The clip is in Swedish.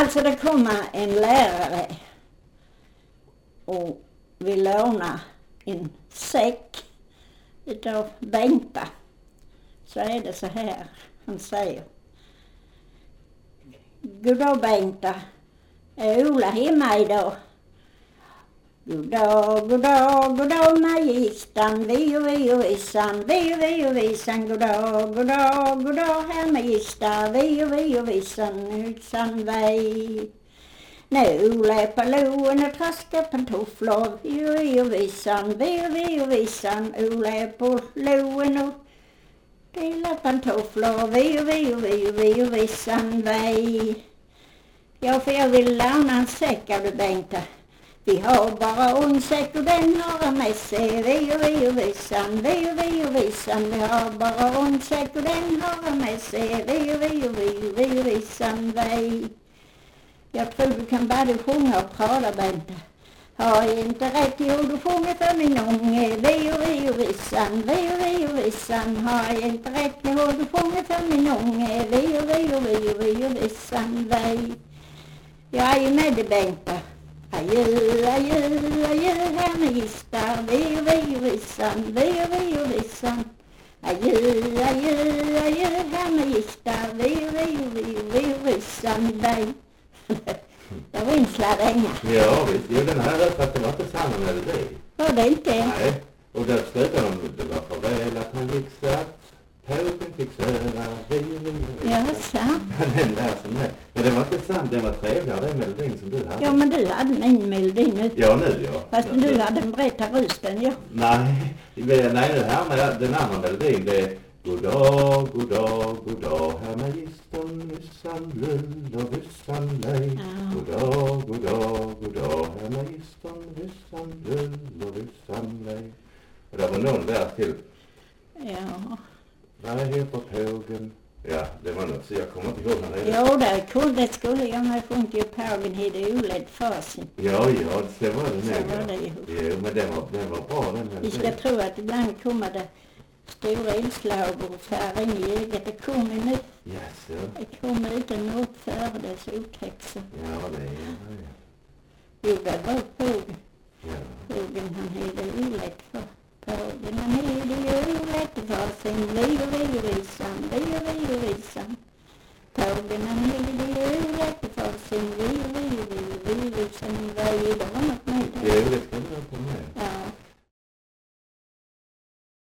Alltså det kommer en lärare och vill låna en säck utav Bengta. Så är det så här han säger. Goddag Bengta, är Ola hemma idag? Goddag, goddag, goddag magistern, vi och vissan, vi och vissan, goddag, goddag, goddag herr magister, vi och vissan, utsan vej. Nu Ola är på loen och traskar pantofflor, vi och vissan, vi och vissan, Ola är på loen och delar pantofflor, vi och vissan vej. Ja, för jag vill låna en säck av det Bengta. Vi har bara en säck och den har med sig, vi och vissan, vi och vissan. Vi har bara en säck och den har med sig, vi och vissan vej. Jag tror du kan både sjunga och prata Bengta. Har jag inte rätt till ord och sjunga för min unge, vi och vissan, vi och vissan. Har jag inte rätt till ord och sjunga för min unge, vi och vissan vej. Jag är med dig Bengta. Adjö, adjö, adjö, herr magister, vi och vissan, vi och vissan. Adjö, adjö, adjö, herr magister, vi och vissan vej. Det var en sladänga. Ja, visst. Jo, den här rätt att det var inte samma melodi. Var det inte? Nej. Och där slutade de, det var för väl att han gick satt. Påken fick söra, vi. Ja, sant. Den där som är. Men det var inte sant, den var trevligare den melodin som du hade. Ja, men du hade min melodi nu. Ja, nu ja. Fast du hade en berättar rösten, ja. Nej, det här med den andra melodin, det är goddag, goddag, goddag, herr magistern, nyssan, lull och vyssan, nej. Goddag, goddag, goddag, herr magistern, nyssan, lull och vyssan, nej. Och det var någon där till. Ja. Vad heter pågen? Ja, det var något, så jag kommer inte ihåg när det är. Jo, det skulle jag med sjunga ju pågen hade oledd fasen. Ja, det var det Så nog. var det ju. Jo, men den var bra den Vi ska tro att ibland kommer det stora inslag och färre in i eget. Det kommer nu. Yes, Det kommer utan något före det så otäckt så. ja, det är det. Jo, det var pågen. Ja. Pågen han hade oledd för. Pågen han hade ju oledd fasen. Vi och vissan, vi och vissan. Pågen han hade ju oledd fasen. Vi och vissan. Det var något med det. Jo, det ska du ha på med. Ja.